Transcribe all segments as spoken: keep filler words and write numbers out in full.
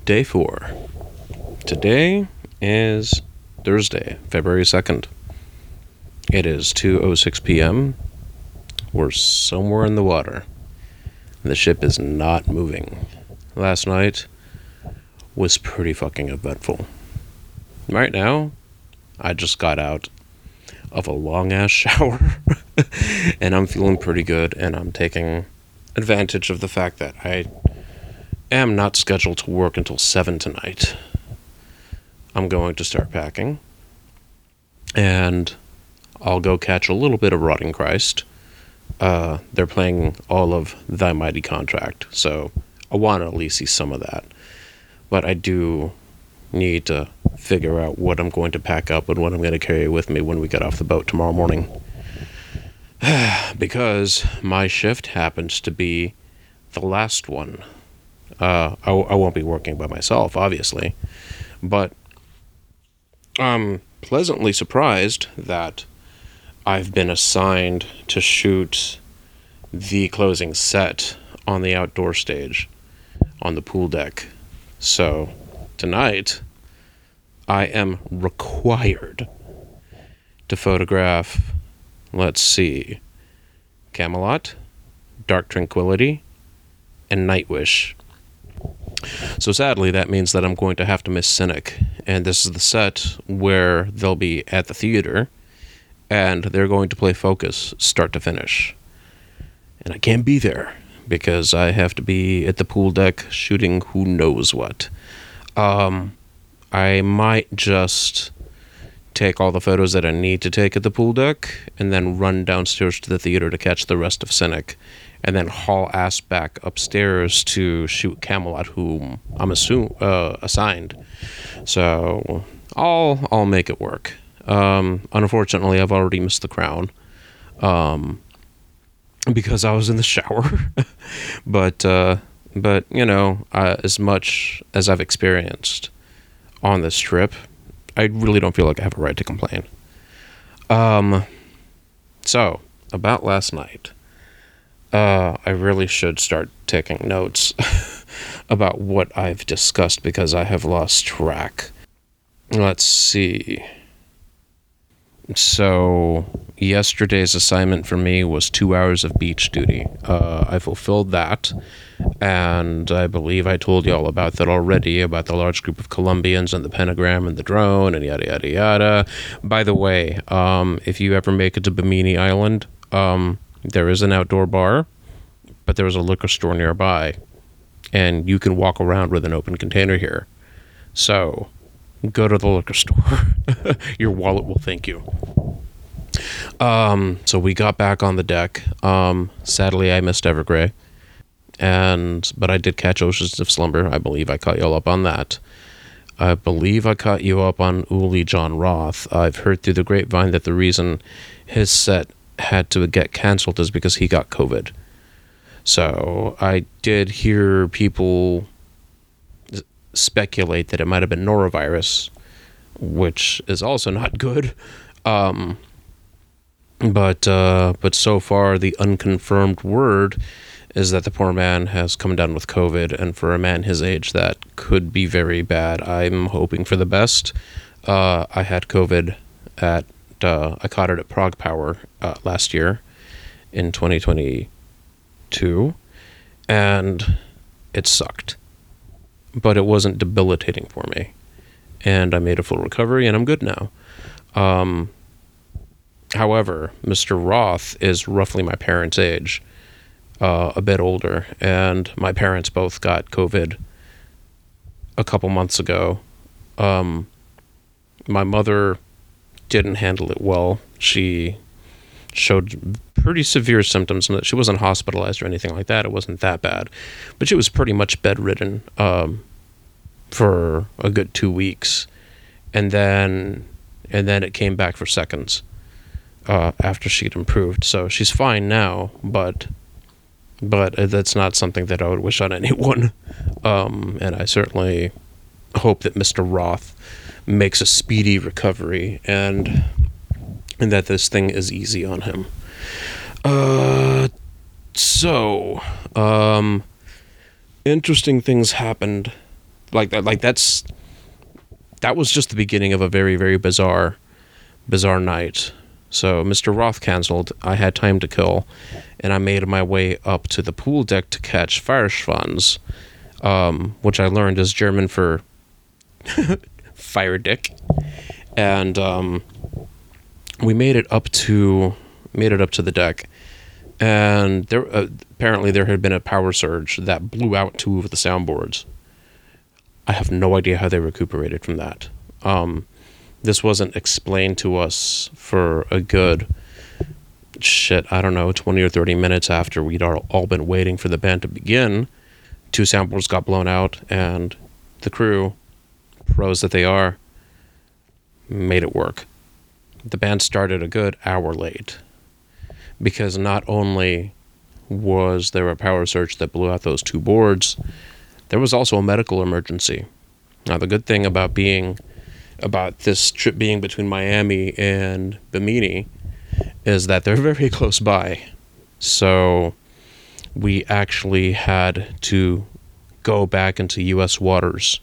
Day four. Today is Thursday, February second. It is two oh six p.m. We're somewhere in the water. The ship is not moving. Last night was pretty fucking eventful. Right now, I just got out of a long-ass shower, and I'm feeling pretty good, and I'm taking advantage of the fact that I am not scheduled to work until seven tonight. I'm going to start packing, and I'll go catch a little bit of Rotting Christ. Uh, they're playing all of Thy Mighty Contract, so I want to at least see some of that. But I do need to figure out what I'm going to pack up and what I'm going to carry with me when we get off the boat tomorrow morning. Because my shift happens to be the last one. Uh, I, I won't be working by myself, obviously, but I'm pleasantly surprised that I've been assigned to shoot the closing set on the outdoor stage on the pool deck. So tonight, I am required to photograph, let's see, Camelot, Dark Tranquillity, and Nightwish. So sadly, that means that I'm going to have to miss Cynic, and this is the set where they'll be at the theater, and they're going to play Focus start to finish. And I can't be there, because I have to be at the pool deck shooting who knows what. Um, I might just take all the photos that I need to take at the pool deck, and then run downstairs to the theater to catch the rest of Cynic, and then haul ass back upstairs to shoot Camelot, whom I'm assume uh, assigned. So I'll I'll make it work. Um, unfortunately, I've already missed the crown, um, because I was in the shower. but uh, but you know, uh, as much as I've experienced on this trip, I really don't feel like I have a right to complain. Um, so about last night. Uh, I really should start taking notes about what I've discussed because I have lost track. Let's see. So, yesterday's assignment for me was two hours of beach duty. Uh, I fulfilled that, and I believe I told you all about that already, about the large group of Colombians and the pentagram and the drone and yada yada yada. By the way, um, if you ever make it to Bimini Island, um... there is an outdoor bar, but there is a liquor store nearby, and you can walk around with an open container here. So, go to the liquor store. Your wallet will thank you. Um, so we got back on the deck. Um, sadly, I missed Evergrey, and but I did catch Oceans of Slumber. I believe I caught you all up on that. I believe I caught you up on Uli John Roth. I've heard through the grapevine that the reason his set had to get canceled is because he got COVID. So I did hear people speculate that it might have been norovirus, which is also not good. Um, but uh, but so far the unconfirmed word is that the poor man has come down with COVID, and for a man his age, that could be very bad. I'm hoping for the best. Uh, I had COVID at Uh, I caught it at Prague Power uh, last year in twenty twenty-two, and it sucked. But it wasn't debilitating for me, and I made a full recovery, and I'm good now. Um, however, Mister Roth is roughly my parents' age, uh, a bit older, and my parents both got COVID a couple months ago. Um, my mother didn't handle it well. She showed pretty severe symptoms. She wasn't hospitalized or anything like that. It wasn't that bad. But she was pretty much bedridden um, for a good two weeks. And then and then it came back for seconds uh, after she'd improved. So she's fine now, but but that's not something that I would wish on anyone. Um, and I certainly hope that Mister Roth makes a speedy recovery and and that this thing is easy on him. Uh, so, um, interesting things happened Like that. Like that's that was just the beginning of a very very bizarre bizarre night. So Mister Roth canceled. I had time to kill, and I made my way up to the pool deck to catch Feuerschwanz, um, which I learned is German for fire dick. And um, we made it up to made it up to the deck, and there uh, apparently there had been a power surge that blew out two of the soundboards. I have no idea how they recuperated from that. Um, this wasn't explained to us for a good shit, I don't know, twenty or thirty minutes after we'd all, all been waiting for the band to begin. Two soundboards got blown out, and the crew, pros that they are, made it work. The band started a good hour late, because not only was there a power surge that blew out those two boards, there was also a medical emergency. Now, the good thing about being about this trip being between Miami and Bimini is that they're very close by. So we actually had to go back into U S waters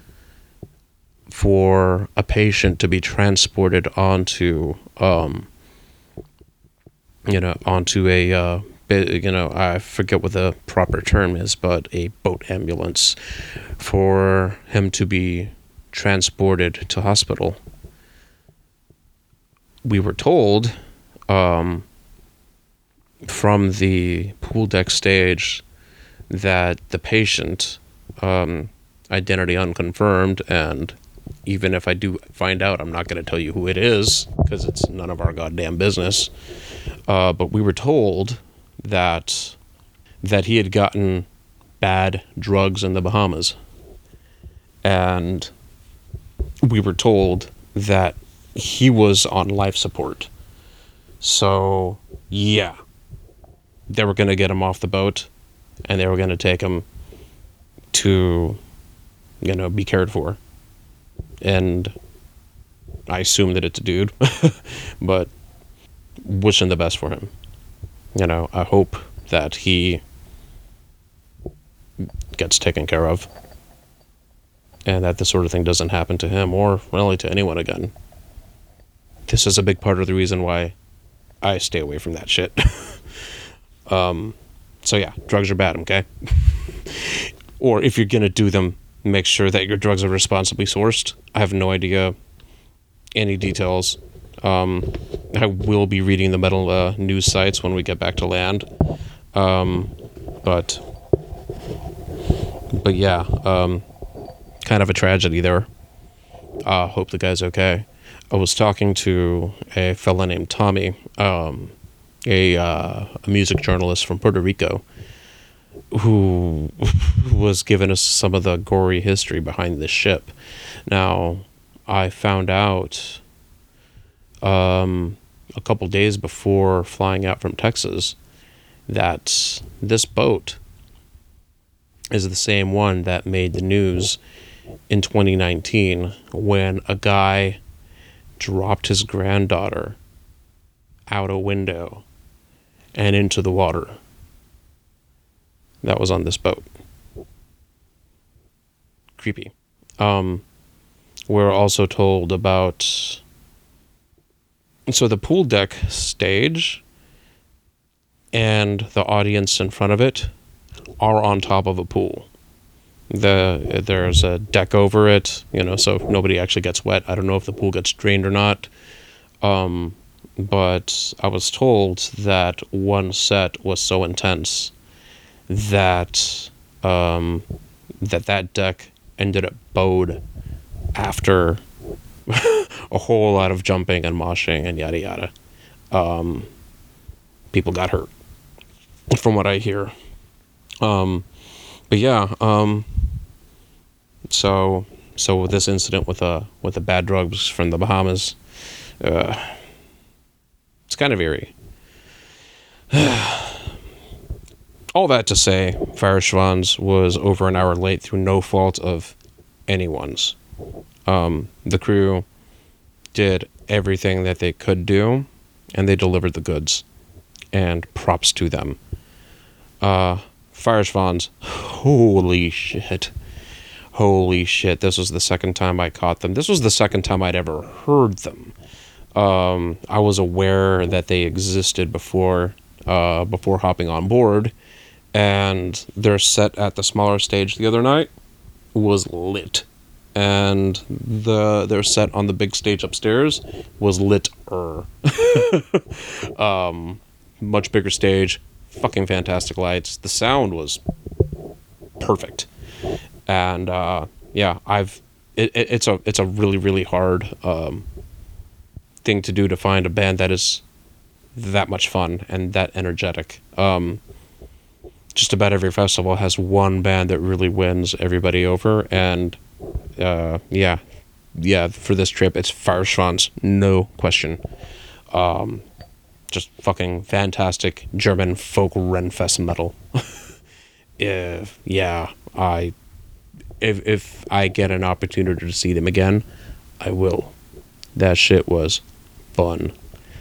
for a patient to be transported onto, um, you know, onto a, uh, you know, I forget what the proper term is, but a boat ambulance for him to be transported to hospital. We were told um, from the pool deck stage that the patient, um, identity unconfirmed, and even if I do find out, I'm not going to tell you who it is because it's none of our goddamn business. Uh, but we were told that that he had gotten bad drugs in the Bahamas, and we were told that he was on life support. So yeah, they were going to get him off the boat, and they were going to take him to, you know, be cared for. And I assume that it's a dude, but wishing the best for him. You know, I hope that he gets taken care of, and that this sort of thing doesn't happen to him or really to anyone again. This is a big part of the reason why I stay away from that shit. um, so yeah, drugs are bad, okay? Or if you're gonna do them, make sure that your drugs are responsibly sourced. I have no idea any details. Um, I will be reading the metal uh, news sites when we get back to land. Um, but, but yeah, um, kind of a tragedy there. Uh, hope the guy's okay. I was talking to a fella named Tommy, um, a, uh, a music journalist from Puerto Rico, who was giving us some of the gory history behind this ship. Now, I found out um, a couple days before flying out from Texas that this boat is the same one that made the news in twenty nineteen when a guy dropped his granddaughter out a window and into the water. That was on this boat. Creepy. Um, we're also told about... So the pool deck stage and the audience in front of it are on top of a pool. The There's a deck over it, you know, so nobody actually gets wet. I don't know if the pool gets drained or not. Um, but I was told that one set was so intense that um, that that deck ended up bowed after a whole lot of jumping and moshing and yada yada. Um, people got hurt, from what I hear. Um, but yeah, um, so so with this incident with a with the bad drugs from the Bahamas, uh, it's kind of eerie. All that to say, Feuerschwanz was over an hour late through no fault of anyone's. Um, the crew did everything that they could do, and they delivered the goods. And props to them. Uh, Feuerschwanz, holy shit. holy shit, this was the second time I caught them. This was the second time I'd ever heard them. Um, I was aware that they existed before, uh, before hopping on board, and their set at the smaller stage the other night was lit. And the their set on the big stage upstairs was lit-er. um, much bigger stage, fucking fantastic lights. The sound was perfect. And uh, yeah, I've it, it, it's a it's a really really hard um, thing to do to find a band that is that much fun and that energetic. Um, just about every festival has one band that really wins everybody over, and uh, yeah, yeah. For this trip, it's Feuerschwanz, no question. Um, just fucking fantastic German folk Renfest metal. if yeah, I if if I get an opportunity to see them again, I will. That shit was fun.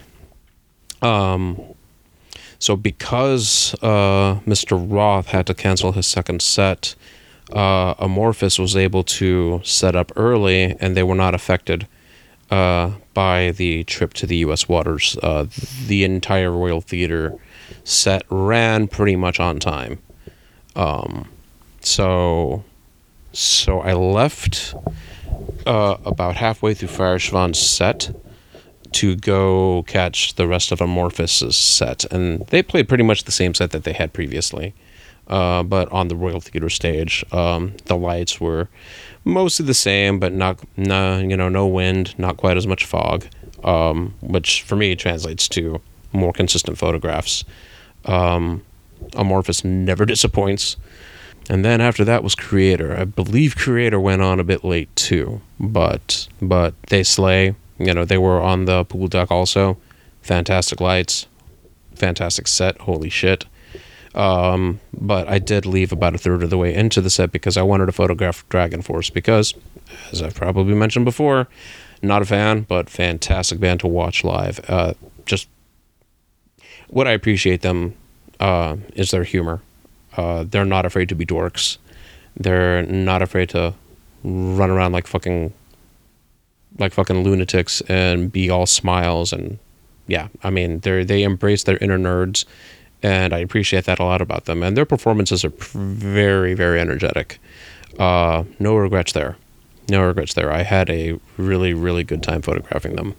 Um, so because uh, Mister Roth had to cancel his second set, uh, Amorphis was able to set up early, and they were not affected uh, by the trip to the U S waters. Uh, the entire Royal Theatre set ran pretty much on time. Um, so, so I left uh, about halfway through Feuerschwanz's set to go catch the rest of Amorphis' set, and they played pretty much the same set that they had previously, uh, but on the Royal Theatre stage. Um, the lights were mostly the same, but not, no, you know, no wind, not quite as much fog, um, which for me translates to more consistent photographs. Um, Amorphis never disappoints. And then after that was Creator. I believe Creator went on a bit late too, but but they slay. You know, they were on the pool deck also. Fantastic lights, fantastic set, holy shit. Um, but I did leave about a third of the way into the set because I wanted to photograph Dragon Force because, as I've probably mentioned before, not a fan, but fantastic band to watch live. Uh, just what I appreciate them uh, is their humor. Uh, they're not afraid to be dorks. They're not afraid to run around like fucking like fucking lunatics and be all smiles, and yeah, I mean, they they embrace their inner nerds, and I appreciate that a lot about them. And their performances are very, very energetic. Uh, no regrets there. No regrets there. I had a really, really good time photographing them.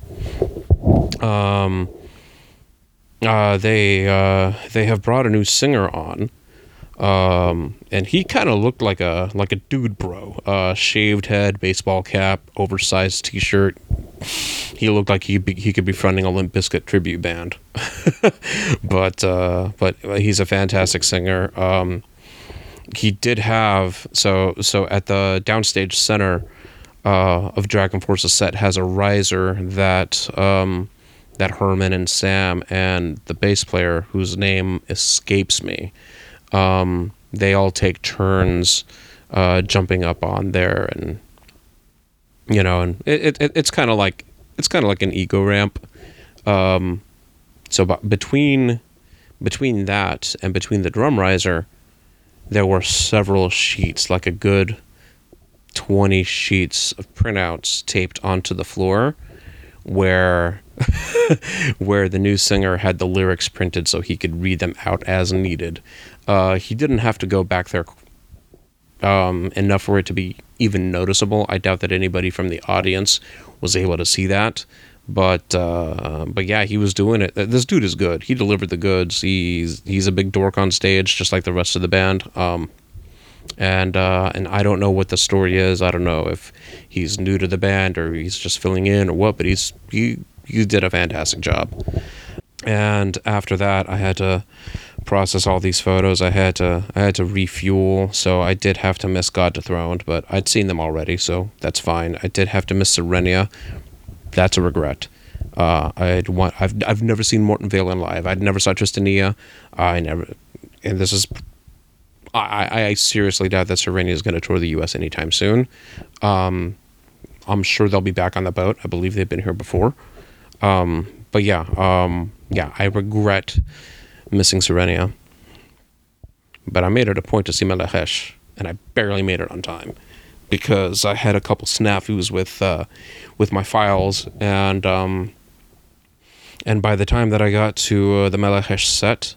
Um, uh, they uh, they have brought a new singer on. Um, and he kind of looked like a like a dude bro. Uh, shaved head, baseball cap, oversized t-shirt. He looked like he be, he could be fronting a Limp Bizkit tribute band. but uh, but he's a fantastic singer. Um, he did have so so at the downstage center uh, of Dragon Force's set has a riser that um, that Herman and Sam and the bass player, whose name escapes me. Um, they all take turns uh, jumping up on there, and you know, and it, it it's kind of like it's kind of like an ego ramp. Um, so b- between between that and between the drum riser, there were several sheets, like a good twenty sheets of printouts taped onto the floor, where where the new singer had the lyrics printed so he could read them out as needed. Uh, he didn't have to go back there um, enough for it to be even noticeable. I doubt that anybody from the audience was able to see that. But uh, but yeah, he was doing it. This dude is good. He delivered the goods. He's he's a big dork on stage, just like the rest of the band. Um, and uh, and I don't know what the story is. I don't know if he's new to the band or he's just filling in or what. But he's he he did a fantastic job. And after that, I had to process all these photos. I had to I had to refuel, so I did have to miss God Dethroned, but I'd seen them already, so that's fine. I did have to miss Serenia. That's a regret. Uh, I'd want I've I've never seen Morton Valen live. I'd never saw Tristania. I never, and this is. I, I seriously doubt that Serenia is going to tour the U S anytime soon. Um, I'm sure they'll be back on the boat. I believe they've been here before. Um, but yeah, um, yeah, I regret missing Serenia. But I made it a point to see Melechesh, and I barely made it on time because I had a couple snafus with uh, with my files, and um, and by the time that I got to uh, the Melechesh set,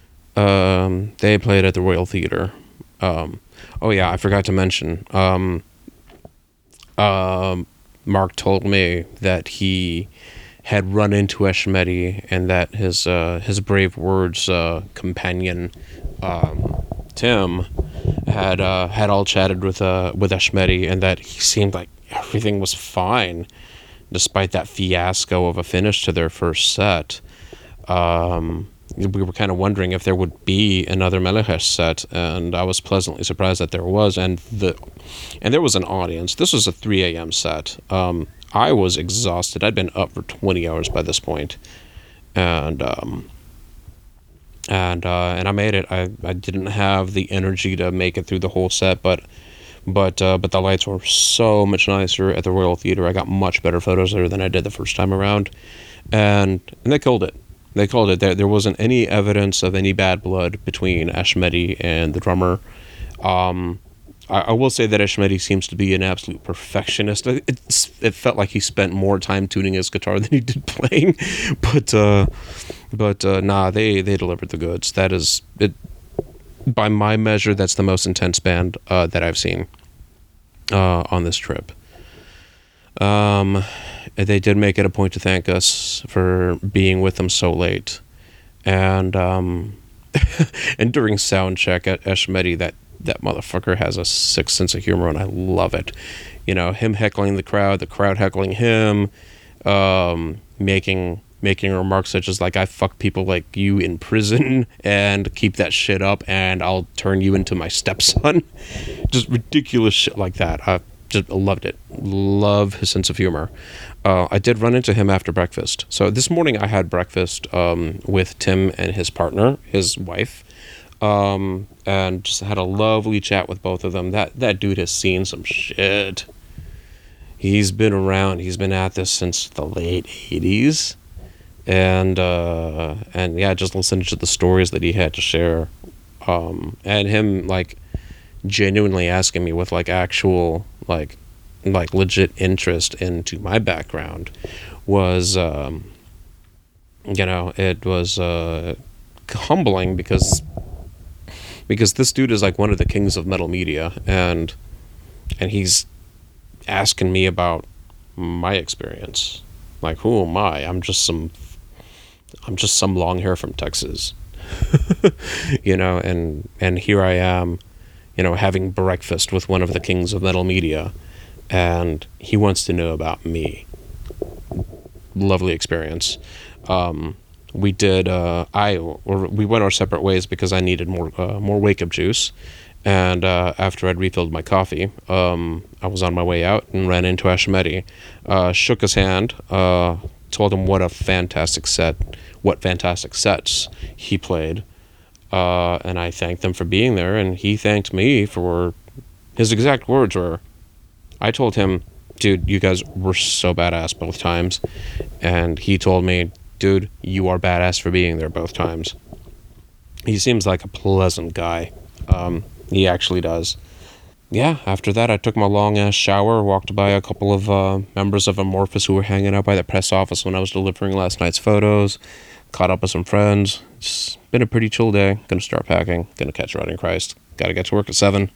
um, they played at the Royal Theatre. Um, oh yeah, I forgot to mention. Um, um, Mark told me that he had run into Eshmeti, and that his uh, his Brave Words uh, companion, um, Tim, had uh, had all chatted with uh, with Eshmeti, and that he seemed like everything was fine, despite that fiasco of a finish to their first set. Um, we were kind of wondering if there would be another Melechesh set, and I was pleasantly surprised that there was, and the and there was an audience. This was a three a.m. set. Um, I was exhausted. I'd been up for twenty hours by this point, and um, and uh, and I made it. I, I didn't have the energy to make it through the whole set, but but uh, but the lights were so much nicer at the Royal Theatre. I got much better photos there than I did the first time around, and and they killed it. They called it. There, there wasn't any evidence of any bad blood between Eshmeti and the drummer. Um, I, I will say that Eshmeti seems to be an absolute perfectionist. It, it's, it felt like he spent more time tuning his guitar than he did playing. But uh, but uh, nah, they, they delivered the goods. That is, it. By my measure, that's the most intense band uh, that I've seen uh, on this trip. Um, they did make it a point to thank us for being with them so late, and um, and during sound check at Eshmeti, that that motherfucker has a sick sense of humor, and I love it. You know, him heckling the crowd, the crowd heckling him, um, making making remarks such as like, "I fuck people like you in prison, and keep that shit up, and I'll turn you into my stepson." Just ridiculous shit like that. I just loved it. Love his sense of humor. Uh, I did run into him after breakfast. So this morning I had breakfast um, with Tim and his partner, his wife, um, and just had a lovely chat with both of them. That that dude has seen some shit. He's been around. He's been at this since the late eighties, and uh, and yeah, just listening to the stories that he had to share, um, and him like genuinely asking me with like actual like like legit interest into my background was um you know it was uh humbling, because because this dude is like one of the kings of metal media, and and he's asking me about my experience. Like, who am I? I'm just some I'm just some long hair from Texas. you know and and here I am, you know, having breakfast with one of the kings of metal media, and he wants to know about me. Lovely experience. Um, we did. Uh, I or we went our separate ways because I needed more uh, more wake up juice, and uh, after I'd refilled my coffee, um, I was on my way out and ran into Eshmeti. Uh, shook his hand. Uh, told him what a fantastic set, what fantastic sets he played. Uh, and I thanked them for being there, and he thanked me for, his exact words were, I told him, dude, you guys were so badass both times, and he told me, dude, you are badass for being there both times. He seems like a pleasant guy. Um, he actually does. Yeah, after that, I took my long-ass shower, walked by a couple of uh, members of Amorphous who were hanging out by the press office when I was delivering last night's photos, caught up with some friends. It's been a pretty chill day. Gonna start packing. Gonna catch Riding Christ. Gotta get to work at seven.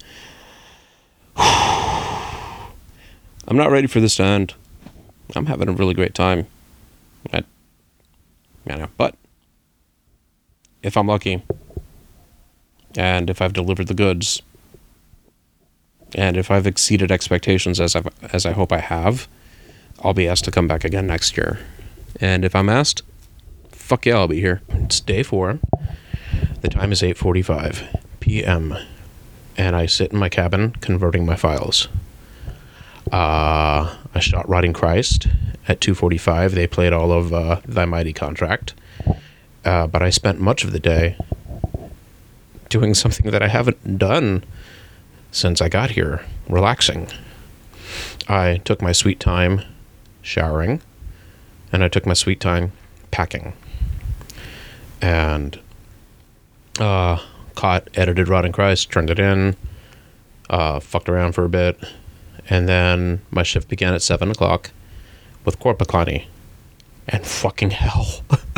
I'm not ready for this to end. I'm having a really great time. I, you know, but if I'm lucky, and if I've delivered the goods, and if I've exceeded expectations as I've, as I hope I have, I'll be asked to come back again next year. And if I'm asked, fuck yeah, I'll be here. It's day four. The time is eight forty-five p.m. and I sit in my cabin converting my files. Uh, I shot Rotting Christ at two forty-five. They played all of uh, Thy Mighty Contract. Uh, but I spent much of the day doing something that I haven't done since I got here, relaxing. I took my sweet time showering, and I took my sweet time packing. And uh, caught, edited Rotting Christ, turned it in, uh, fucked around for a bit, and then my shift began at seven o'clock with Korpiklani. And fucking hell.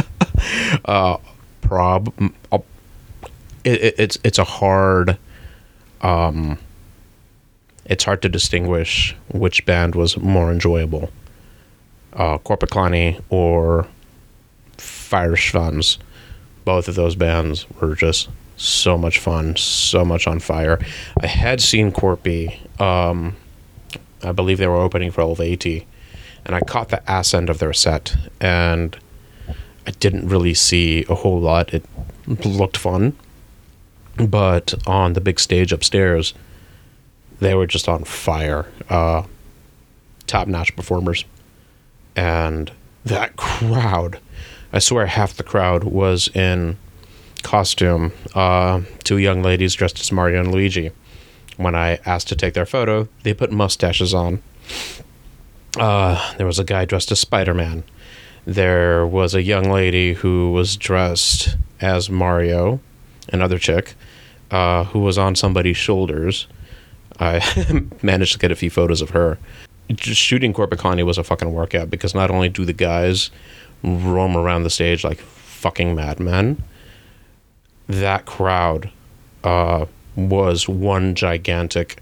uh, prob... Uh, it, it, it's, it's a hard... Um, it's hard to distinguish which band was more enjoyable. Uh, Korpiklani or Fire Schwanz. Both of those bands were just so much fun, so much on fire. I had seen Corpy. Um, I believe they were opening for Helveti, and I caught the ass end of their set, and I didn't really see a whole lot. It looked fun, but on the big stage upstairs, they were just on fire. Uh, top-notch performers. And that crowd, I swear half the crowd was in costume. Uh, two young ladies dressed as Mario and Luigi. When I asked to take their photo, they put mustaches on. Uh, there was a guy dressed as Spider-Man. There was a young lady who was dressed as Mario, another chick, uh, who was on somebody's shoulders. I managed to get a few photos of her. Just shooting Korpiklani was a fucking workout, because not only do the guys roam around the stage like fucking madmen, that crowd uh, was one gigantic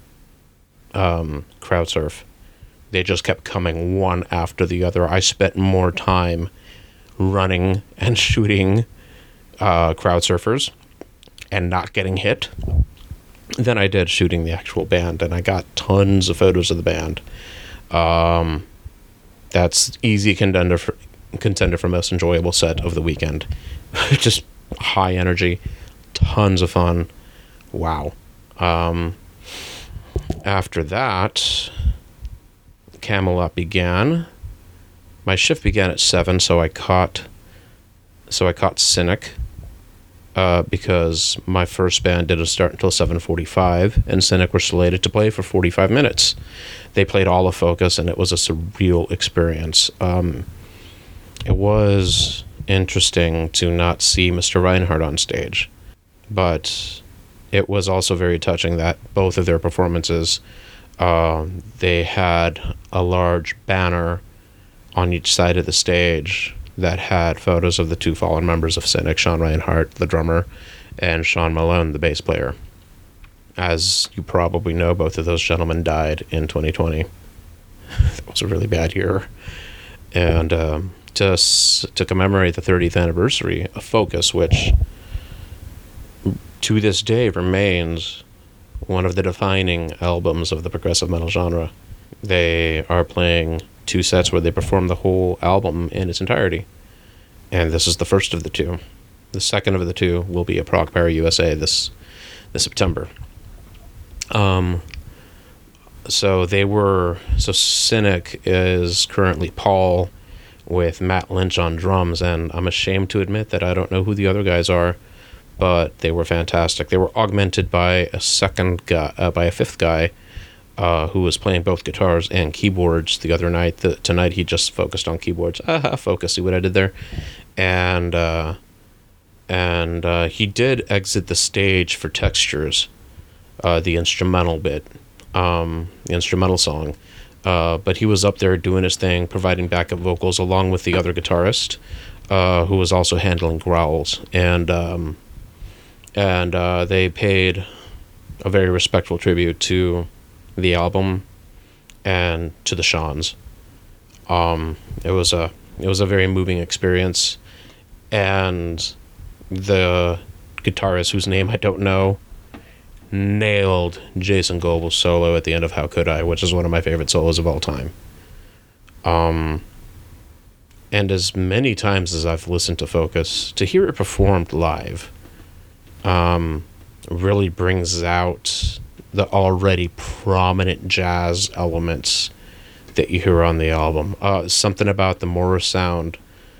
um, crowd surf. They just kept coming one after the other. I spent more time running and shooting uh, crowd surfers and not getting hit than I did shooting the actual band, and I got tons of photos of the band. Um, that's easy contender for, contender for most enjoyable set of the weekend. Just high energy, tons of fun. Wow. Um, after that, Camelot began. My shift began at seven, so I caught, so I caught Cynic. Uh, because my first band didn't start until seven forty-five, and Cynic were slated to play for forty-five minutes. They played all of Focus, and it was a surreal experience. Um, it was interesting to not see Mister Reinhardt on stage, but it was also very touching that both of their performances, uh, they had a large banner on each side of the stage that had photos of the two fallen members of Cynic, Sean Reinhardt, the drummer, and Sean Malone, the bass player. As you probably know, both of those gentlemen died in twenty twenty. That was a really bad year. And um, to, to commemorate the thirtieth anniversary of Focus, which to this day remains one of the defining albums of the progressive metal genre, they are playing two sets where they perform the whole album in its entirety. And this is the first of the two. The second of the two will be at Prog Para U S A this this September. Um, so they were... So Cynic is currently Paul with Matt Lynch on drums, and I'm ashamed to admit that I don't know who the other guys are, but they were fantastic. They were augmented by a second guy, uh, by a fifth guy, Uh, who was playing both guitars and keyboards the other night. The, tonight he just focused on keyboards. Aha, focus, see what I did there? And uh, and uh, he did exit the stage for Textures, uh, the instrumental bit, um, the instrumental song. Uh, but he was up there doing his thing, providing backup vocals along with the other guitarist, uh, who was also handling growls. And, um, and uh, they paid a very respectful tribute to the album and to the Seans. Um, it was a it was a very moving experience, and the guitarist, whose name I don't know, nailed Jason Goebel's solo at the end of How Could I, which is one of my favorite solos of all time. Um, and as many times as I've listened to Focus, to hear it performed live um, really brings out the already prominent jazz elements that you hear on the album. Uh, something about the Morrisound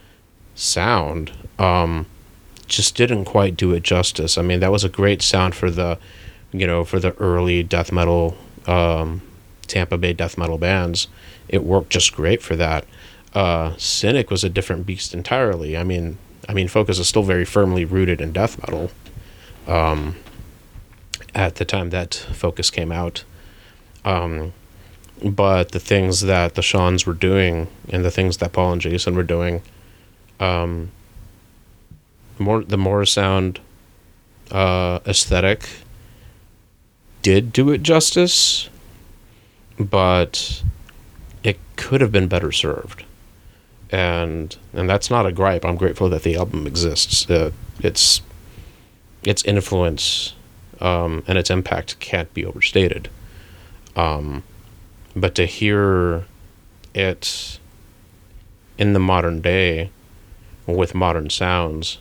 sound um, just didn't quite do it justice. I mean, that was a great sound for the, you know, for the early death metal, um, Tampa Bay death metal bands. It worked just great for that. Uh, Cynic was a different beast entirely. I mean, I mean, Focus is still very firmly rooted in death metal. Um, at the time that Focus came out. Um, but the things that the Seans were doing and the things that Paul and Jason were doing, um, more the Morrisound uh, aesthetic did do it justice, but it could have been better served. And and that's not a gripe. I'm grateful that the album exists. Uh, its its influence um, and its impact can't be overstated. Um, but to hear it in the modern day with modern sounds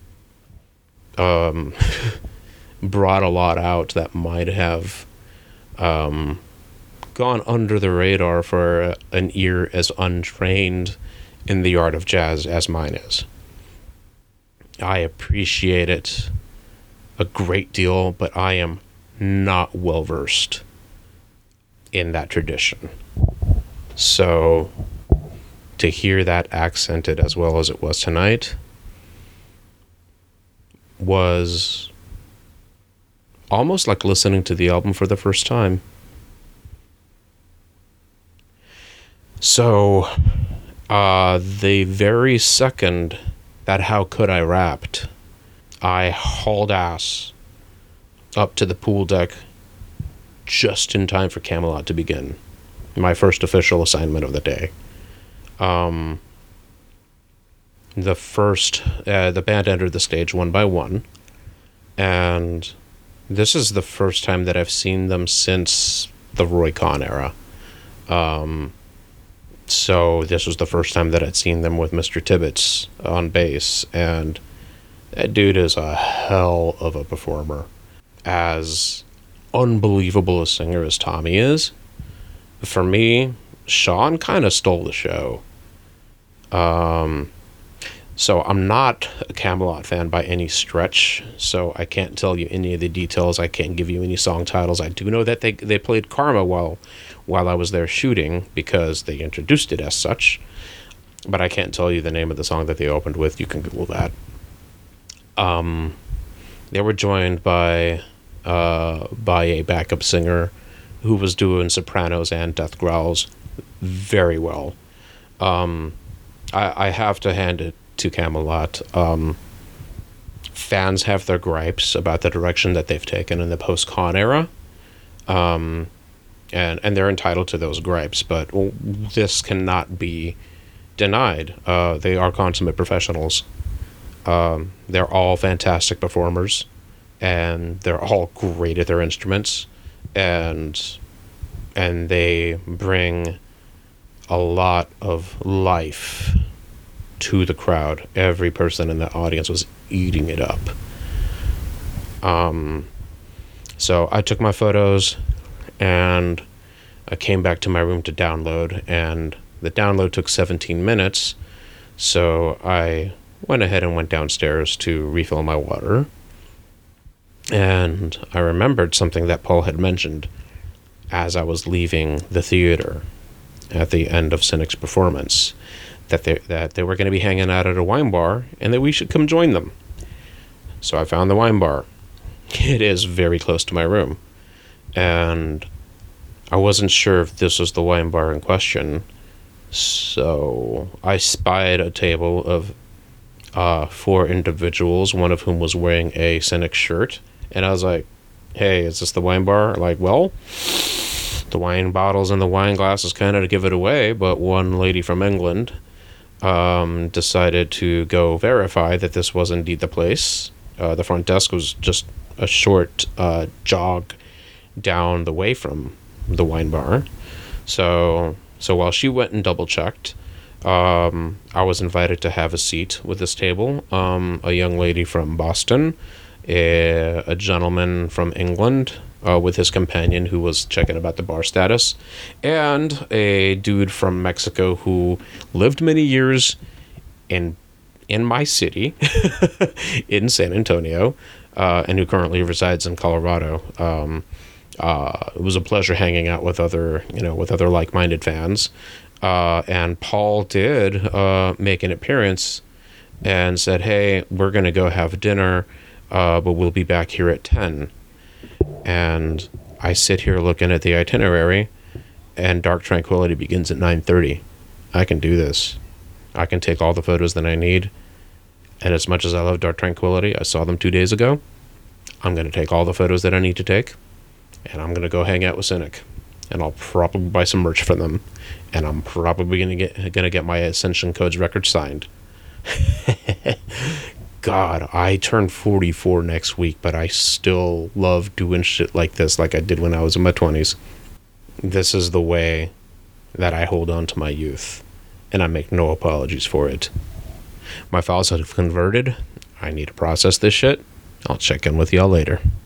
um, brought a lot out that might have um, gone under the radar for an ear as untrained in the art of jazz as mine is. I appreciate it a great deal, but I am not well versed in that tradition. So to hear that accented as well as it was tonight was almost like listening to the album for the first time. So uh, the very second that How Could I wrapped, I hauled ass up to the pool deck just in time for Camelot to begin. My first official assignment of the day. Um, the first, uh, the band entered the stage one by one, and this is the first time that I've seen them since the Roy Khan era. Um, so this was the first time that I'd seen them with Mister Tibbetts on bass, and that dude is a hell of a performer. As unbelievable a singer as Tommy is, for me, Sean kind of stole the show. Um, so I'm not a Camelot fan by any stretch, so I can't tell you any of the details. I can't give you any song titles. I do know that they they played Karma while while I was there shooting, because they introduced it as such, but I can't tell you the name of the song that they opened with. You can Google that. Um, they were joined by uh, by a backup singer who was doing sopranos and death growls very well. Um, I, I have to hand it to Camelot. Um, fans have their gripes about the direction that they've taken in the post-Khan era, um, and and they're entitled to those gripes, but this cannot be denied. Uh, they are consummate professionals. Um, they're all fantastic performers, and they're all great at their instruments, and and they bring a lot of life to the crowd. Every person in the audience was eating it up. Um, so I took my photos, and I came back to my room to download, and the download took seventeen minutes, so I went ahead and went downstairs to refill my water. And I remembered something that Paul had mentioned as I was leaving the theater at the end of Cynic's performance, that they, that they were going to be hanging out at a wine bar and that we should come join them. So I found the wine bar. It is very close to my room. And I wasn't sure if this was the wine bar in question. So I spied a table of uh, four individuals, one of whom was wearing a Cynic shirt. And I was like, hey, is this the wine bar? Like, well, the wine bottles and the wine glasses kind of give it away, but one lady from England um, decided to go verify that this was indeed the place. Uh, the front desk was just a short uh, jog down the way from the wine bar. So, so while she went and double-checked, um, I was invited to have a seat with this table. Um, a young lady from Boston, a, a gentleman from England uh, with his companion who was checking about the bar status, and a dude from Mexico who lived many years in in my city, in San Antonio, uh, and who currently resides in Colorado. Um, uh, it was a pleasure hanging out with other, you know, with other like-minded fans. Uh, and Paul did uh, make an appearance and said, hey, we're going to go have dinner, uh, but we'll be back here at ten. And I sit here looking at the itinerary, and Dark Tranquillity begins at nine thirty. I can do this. I can take all the photos that I need. And as much as I love Dark Tranquillity, I saw them two days ago. I'm going to take all the photos that I need to take, and I'm going to go hang out with Cynic. And I'll probably buy some merch for them. And I'm probably going to get going to get my Ascension Codes record signed. God, I turn forty-four next week, but I still love doing shit like this like I did when I was in my twenties. This is the way that I hold on to my youth, and I make no apologies for it. My files have converted. I need to process this shit. I'll check in with y'all later.